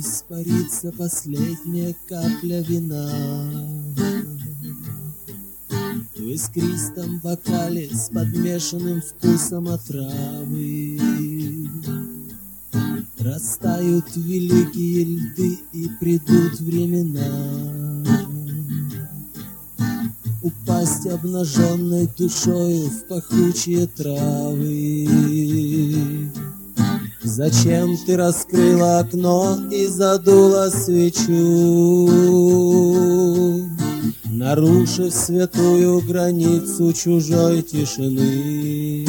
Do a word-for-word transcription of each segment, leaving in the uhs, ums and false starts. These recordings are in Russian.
испарится последняя капля вина. В искристом бокале с подмешанным вкусом отравы растают великие льды и придут времена упасть обнаженной душою в пахучие травы. Зачем ты раскрыла окно и задула свечу, нарушив святую границу чужой тишины?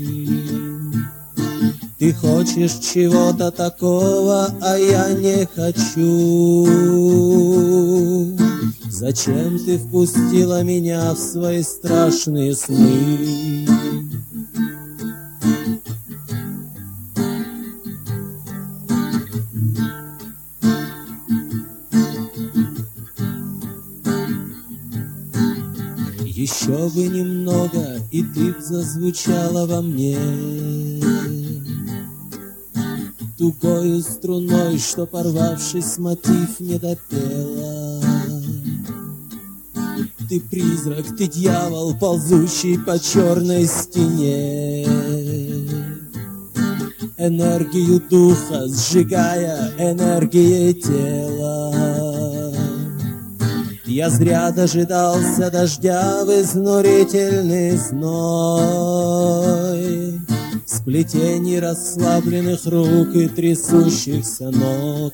Ты хочешь чего-то такого, а я не хочу. Зачем ты впустила меня в свои страшные сны? Еще бы немного, и ты б зазвучала во мне тугою струной, что, порвавшись, мотив не допела. Ты призрак, ты дьявол, ползущий по черной стене, энергию духа сжигая энергией тела. Я зря дожидался дождя в изнурительный зной, сплетений расслабленных рук и трясущихся ног.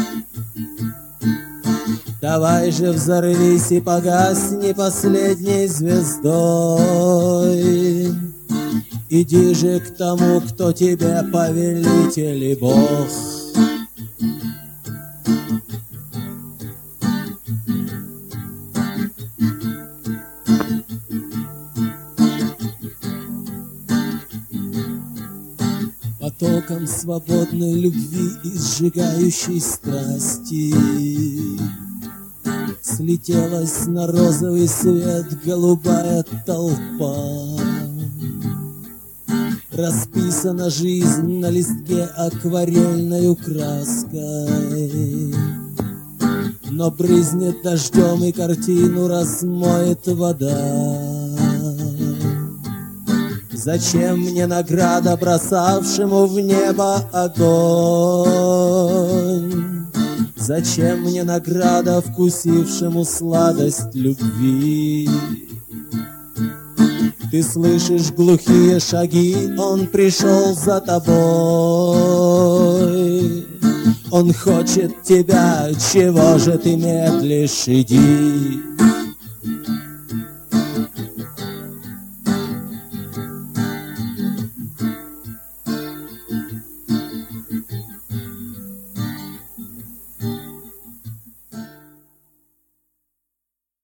Давай же взорвись и погасни последней звездой. Иди же к тому, кто тебе повелитель и Бог. Потоком свободной любви и сжигающей страсти слетелась на розовый свет голубая толпа. Расписана жизнь на листке акварельною краской, но брызнет дождем и картину размоет вода. Зачем мне награда бросавшему в небо огонь? Зачем мне награда вкусившему сладость любви? Ты слышишь глухие шаги, он пришел за тобой. Он хочет тебя, чего же ты медлишь, иди.